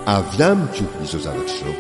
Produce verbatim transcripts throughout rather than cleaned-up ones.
avy amiko izao zavatra izao.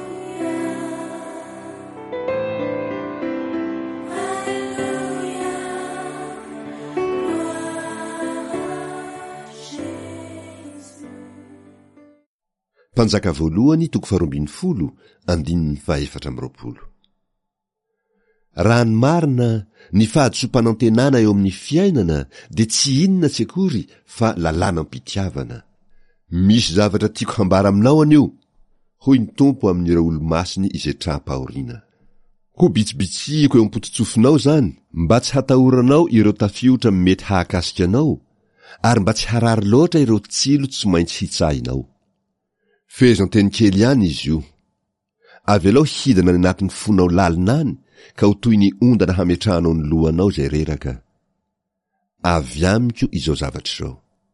Mpanjaka voalohany toko faharoambin'ny folo andininy fahaefatra amby roapolo. Raha ny marina ny fahadisom-panantenana eo amin'ny fiainana dia tsy inona tsy akory fa lalànam-pitiavana. Misy zavatra tiako hambara aminao anio, hoy ny Tompo amin'ireo olo-masiny izay traha-pahoriana. Ho bitsibitsiko eo am-pototsofinao zany, mba tsy hatahoranao ireo tafiotra mety hahakasika anao, ary mba tsy harary loatra ireo tsilo tsy maintsy hitsahinao. Fehezan-teny kely ihany izy io. Avy alao hidana ny anatin'ny fonao lalinany, ka ho toy ny ondana hametrahanao ny lohanao izay reraka. Avy amiko izao zavatra izao.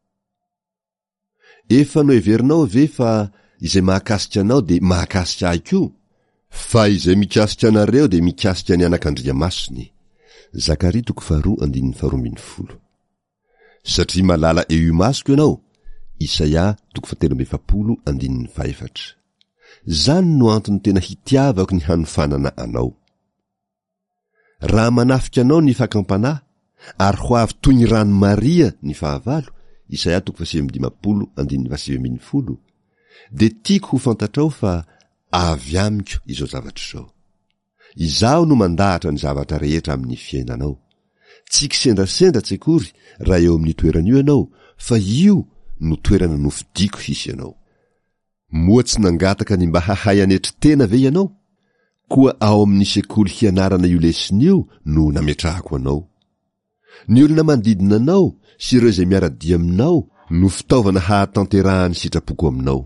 Efa no heverinao ve fa izay mahakasika anao dia mahakasika ahy koa? Fa izay mikasika anareo dia mikasika ny anak'Andriamasiny. Zakaria toko faharoa andininy faharoambin'ny folo. Satria malala eo masoko ianao. Isaia toko fahatelo amby efapolo andininy fahaefatra. Zany no antony tena hitiavako ny hanofanana anao. Raha manafika anao ny fakampanahy, ary ho avy toy ny rano Maria ny fahavalo, Isaia toko faha sivy amby dimapolo andininy faha sivy ambin'ny folo, dia tiako ho fantatrao fa avy amiko izao zavatra izao. Izaho no mandahatra ny zavatra rehetra amin'ny fiainanao. Tsy kisendrasendra tsy akory raha eo amin'ny toeran'io ianao, fa io no toerana nofidiko hisy ianao. Moa tsy nangataka ny mba hahay anetry tena ve ianao? Koa ao amin'ny sekoly hianarana io lesin'io no nametrahako anao. Ny olona manodidina anao sy ireo izay miara-dia aminao no fitaovana hahatanterahany sitrapoko aminao.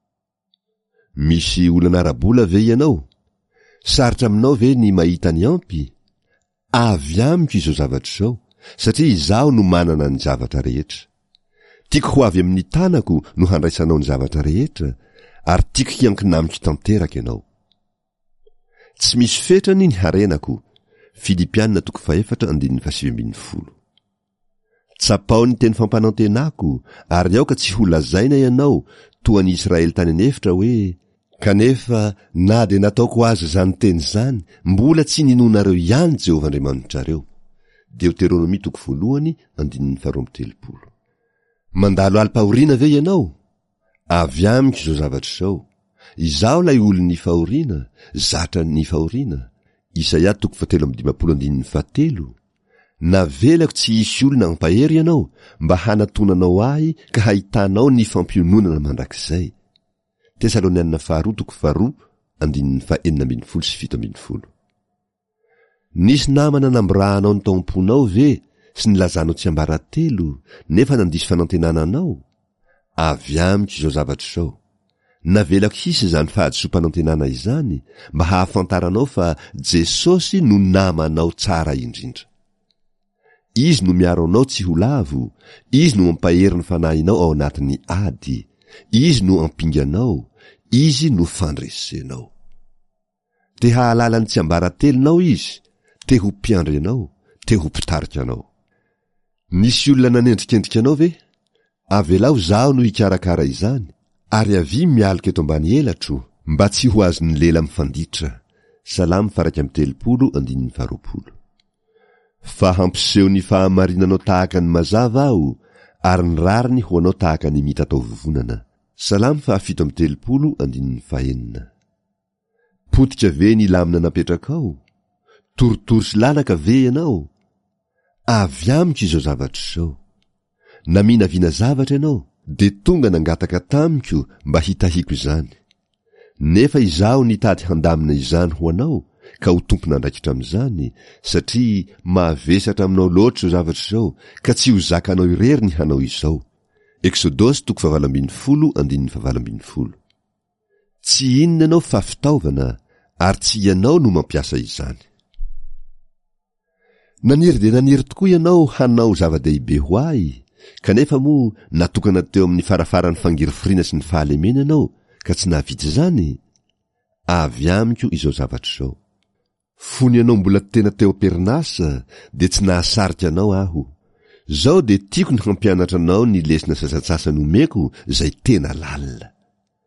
Misy olana ara-bola ve ianao? Saritra aminao ve ny mahita ny ampy? Avy amiko izao zavatra izao, satria izaho no manana ny zavatra rehetra. Tiako ho avy amin'ny tanako no handraisanao ny zavatra rehetra, ary tiako hiankinamiko tanteraka ianao. Tsy misy fetrany ny harenako. Filipianina toko fahaefatra andininy faha sivy ambin'ny folo. Tsapao ny teny fampanantenako, ary aoka tsy ho lazaina ianao toa ny Israely tany anefitra hoe, kanefa na dia nataoko azy zany teny zany, mbola tsy ninonareo ihany Jehovah Andriamanitrareo. Deuteronomy toko voalohany andininy faharoa amby telopolo. Mandalo alim-pahoriana ve ianao? Avy amiko izao zavatra izao. Izaho lay olon'ny fahoriana, zatra ny fahoriana. Isaia toko fahatelo amby dimapolo andininy fahatelo. Navelako tsy hisy olona hampahery ianao, mba hanatonanao ahy ka hahitanao ny fampiononana mandrakizay. Tesalonianina faharoa toko faharoa andininy fahaenina ambin'ny folo sy fito ambin'ny folo. Nisy namana namborahanao ny taom-ponao ve sy nilazanao tsy ambaratelo, nefa nandisy fanantenana anao? Avy amiko izao zavatra izao. Navelako hisy izany fahadisom-panantenana izany, mba hahafantaranao fa Jesosy no namanao tsara indrindra. Izy no miaro anao tsy ho lavo, izy no mampahery ny fanahinao ao anatin'ny ady, izy no ampinganao, izy no fandresenao. Te hahalala ny tsy ambaratelonao izy, te ho mpiandry anao, te ho mpitarika anao. Nisy olona nanendrikendrika anao ve? Avelao zaho no hikarakara izany, ary avy mialika eto ambany elatro, mba tsy ho azon'ny lela mifanditra. Salamo faraka amby telopolo andininy faharoapolo. Fa hampiseho ny fahamarinanao tahaka ny mazava aho, ary ny rariny ho anao tahaka ny mitatao vovonana. Salamo fahafito amby telopolo andininy fahenina. Potika ve ny lamina napetraka ao? Toritory sy lanaka ve ianao? Avy amiko izao zavatra izao. Naminavina zavatra ianao, de tonga nangataka tamiko mba hitahiko izany. Nefa izaho nitady handamina izany ho anao, ka ho tompona andraikitra amin'izany, satria mahavesatra aminao loatra izao zavatra izao, ka tsy ho zakanao irery ny hanao izao. Eksodosy toko fahavalo ambin'ny folo andininy fahavalo ambin'ny folo. Tsy inona ianao fa fitaovana, ary tsy ianao no mampiasa izany. Naniry de naniry tokoa ianao hanao zava-dehibe ho ahy, kanefa moa natokana teo amin'ny farafaran'ny fangirifirina sy ny fahalemena ianao, ka tsy nahavita izany. Avy amiko izao zavatra izao. Fony ianao mbola tena teo am-perinasa, de tsy nahasarika anao aho. Zao de tiako ny hampianatra anao ny lesona sasatsasany omeko, zay tena lalina.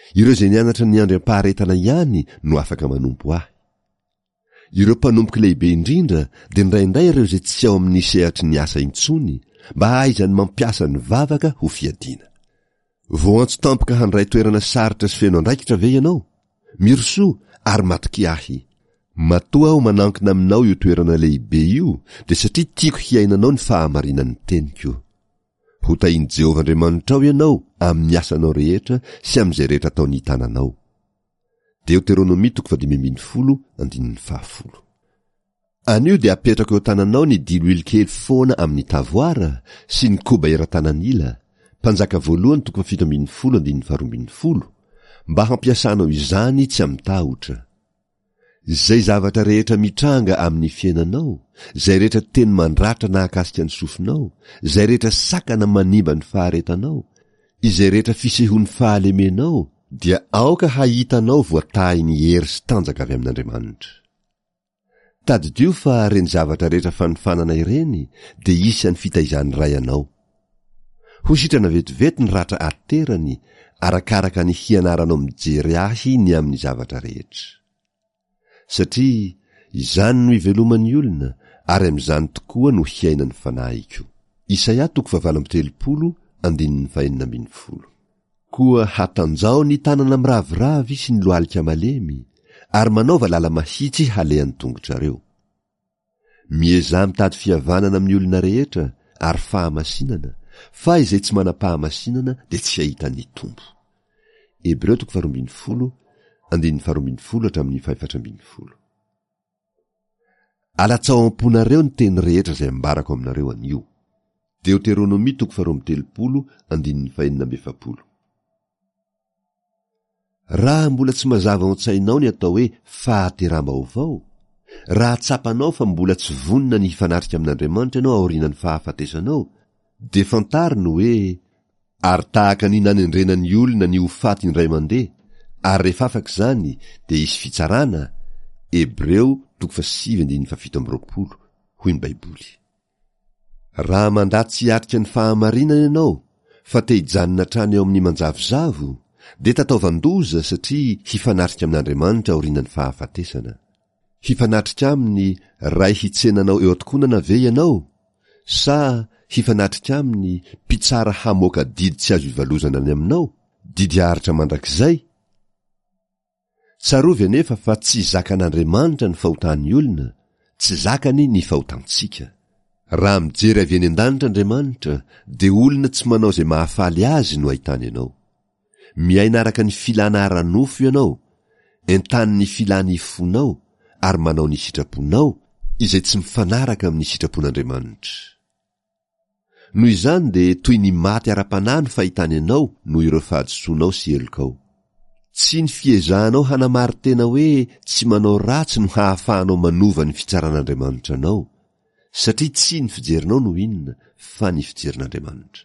ireo izay nianatra ny andriam-paharetana ihany no afaka manompo ahy. Ireo mpanompoka lehibe indrindra dia ndraindray ireo izay tsy ao amin'ny sehatry ny asa intsony mba hahaizany mampiasa ny vavaka ho fiadiana. Vao antso tampoka handray toerana saritra sy feno andraikitra ve ianao? Mirosoa ary matoky ahy. Matoa aho manankina aminao io toerana lehibe io dia satria tiako hiainanao ny fahamarinan'ny teniko. Ho tainy Jehovah Andriamanitra ao ianao amin'ny asanao rehetra sy amin'izay rehetra ataony hitananao. Deuteronomia toko faha dimy ambin'ny folo andininy fahafolo. Anio dia apetraka eo tananao ny diloilo kely foana amin'ny tavoara sy ny koba era-tanan'ila. Mpanjaka voalohany toko fito ambin'ny folo andininy faharoa ambin'ny folo. Mba hampiasanao izany tsy amin'ny tahotra. Zay zavatra rehetra mitranga amin'ny fiainanao, zay rehetra teny mandratra nahakasika ny sofinao, zay rehetra sakana manimba ny faharetanao, izay rehetra fisehon'ny fahalemenao, dia aoka hahitanao voatahy ny hery sy tanjaka avy amin'Andriamanitra. Tadidio fa reny zavatra rehetra fanifanana ireny dia isany fitaizany ray anao. Ho sitrana vetivety ny ratra aterany arakaraka ny hianaranao mijery ahy ny amin'ny zavatra rehetra. Satria izany no iveloman'ny olona ary amin'izany tokoa no hiainany fanahiko. Isaia toko faha valo amby telopolo andininy fahaenina ambin'ny folo. Koa hatanjao ny tanana miraviravy sy ny lohalika malemy ary manaova lala mahitsy halehan'ny tongotrareo. Miezah mitady fihavanana amin'ny olona rehetra ary fahamasinana, fa izay tsy manam-pahamasinana dia tsy hahita ny tombo. Hebreo toko faha roa ambin'ny folo andininy faha roa ambin'ny folo hatramin'ny faha efatra ambin'ny folo. Alatsao am-ponareo ny teny rehetra izay ambarako aminareo anio. Deuteronomia toko faha roa amby telopolo andininy faha enina amby efapolo. Raha mbola tsy mazava ao an-tsainao ny atao hoe fahateram-baovao, raha tsapanao fa mbola tsy vonina ny hifanatrika amin'Andriamanitra ianao aorianany fahafatesanao, dia fantarina hoe ary tahaka ny nanendrenan'ny olona ny ho faty indray mandeha, ary rehefa afaka izany dia hisy fitsarana. Hebreo toko faha sivy andininy faha fito amby roapolo, hoy ny Baiboly. Raha mandatsy hiatrika ny fahamarinana ianao fa te hijanona trany eo amin'ny manjavozavo, dia tataovan-doza satria hifanatrika amin'Andriamanitra aorianany fahafatesana. Hifanatrika aminy ray hitsenanao eo atokonana ve ianao, sa hifanatrika aminy mpitsara hamoaka didy tsy azo ivalozana any aminao, didy haritra mandrakizay? Tsarovy anefa fa tsy zakan'Andriamanitra ny fahotan'ny olona, tsy zakany ny fahotantsika. Raha mijery avy eny an-danitra Andriamanitra, dia olona tsy manao izay mahafaly azy no ahitany ianao. Miaina araka ny filana ara-nofo ianao, entany ny filana ifonao, ary manao ny sitraponao, izay tsy mifanaraka amin'ny sitrapon'Andriamanitra. Noho izany dia toy ny maty ara-panahy no fahitany ianao noho ireo fahadisoanao sy helokao. Tsy ny fiezahanao hanamary tena hoe tsy manao ratsy no hahafahanao manova ny fitsaran'Andriamanitra anao, satria tsy ny fijerinao no inona fa ny fijerin'Andriamanitra.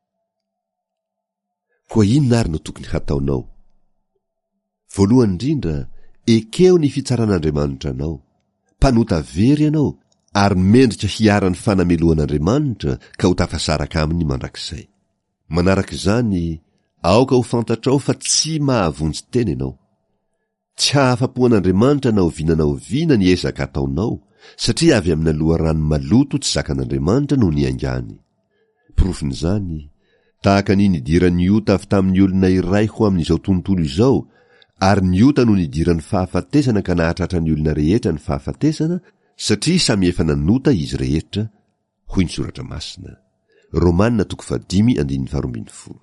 Koa inona ary no tokony hataonao? Voalohany indrindra, ekeo ny fitsaran'Andriamanitra anao, mpanota very ianao ary mendrika hiara-ny fanameloan'Andriamanitra ka ho tafasaraka aminy mandrakizay. Manaraka izany, aoka ho fantatrao fa tsy mahavonjy tena ianao. Tsy hahafapoan'Andriamanitra na oviana na oviana ny ezaka ataonao, satria avy amina loharano maloto tsy zakan'Andriamanitra no niaingany. Profin'izany, tahaka ny nidiran'ny ota avy tamin'ny olona iray ho amin'izao tontolo izao, ary ny ota no nidiran'ny fahafatesana ka nahatratra ny olona rehetra ny fahafatesana, satria samy efa nanota izy rehetra, hoy ny soratra masina. Romanina toko faha dimy andininy faha roa ambin'ny folo.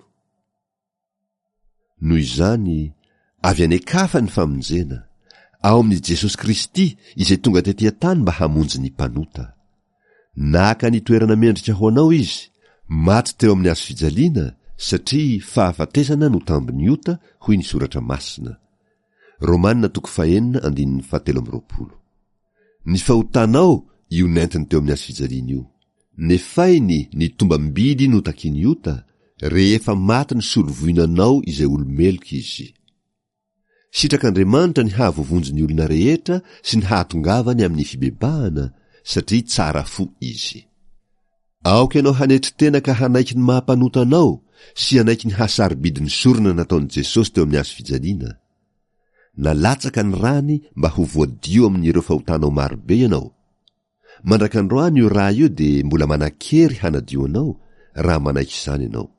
Noho izany, avy anekafa ny famonjena ao amin'i Jesosy Kristy izay tonga tetỳ tany mba hamonjy ny mpanota. Naka ny toerana mendrika ho anao izy, maty teo amin'ny hazo fijaliana, satria fahafatesana no tambiny ota, hoy ny soratra masina. Romanina toko faha enina andininy fahatelo amby roapolo. Ny fahotanao io nentiny teo amin'ny hazo fijaliana io. Nefainy ny tomba mbidy no takiny ota, rehefa maty ny solovoinanao izay olomeloka izy. Sitrak'Andriamanitra ny hahavovonjy ny olona rehetra sy ny hahatongavany amin'ny fibebahana, satria tsara fo izy. Aoka ianao hanetry tena ka hanaiky ny mahampanotanao sy anaiky ny hasaribidiny sorona nataon'i Jesosy teo amin'ny hazo fijaliana. Nalatsaka ny rany mba ho voadio amin'ireo fahotanao marobe ianao. Mandraka androany io raha io dia mbola manan-kery hanadio anao raha manaiky izany ianao.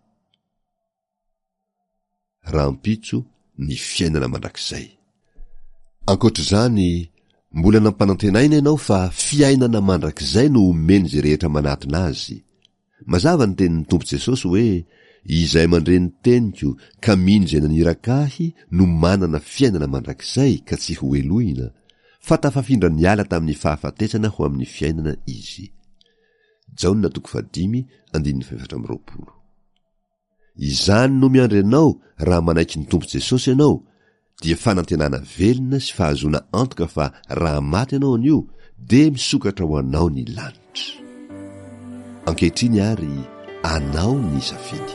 Rahampitso ny fiainana mandrakizay. Ankoatr'izany, mbola nampanantenaina ianao fa fiainana mandrakizay no omeny izay rehetra manatona azy. Mazava ny tenin'ny Tompo Jesosy hoe, izay mandreny teniko ka mindry nanirakahy no manana fiainana mandrakizay ka tsy ho elohina, fa tafafindra niala tamin'ny fahafatesana ho amin'ny fiainana izy. Jaona toko fadimy andininy fefatra amby roapolo. Izany no miandry ianao raha manaiky ny Tompo Jesosy ianao, dia fanantenana velona sy fahazona antoka fa raha maty ianao anio, dia misokatra ho anao ny lanitra. Ankehitriny ary anao ny safidy.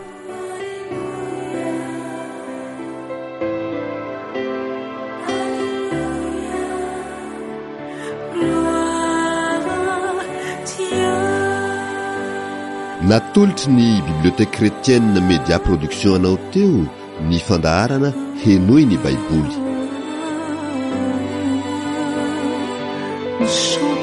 Natolotry ny biblioteka chrétienne Média Production anao teo ny fandaharana henoy ny Baiboly.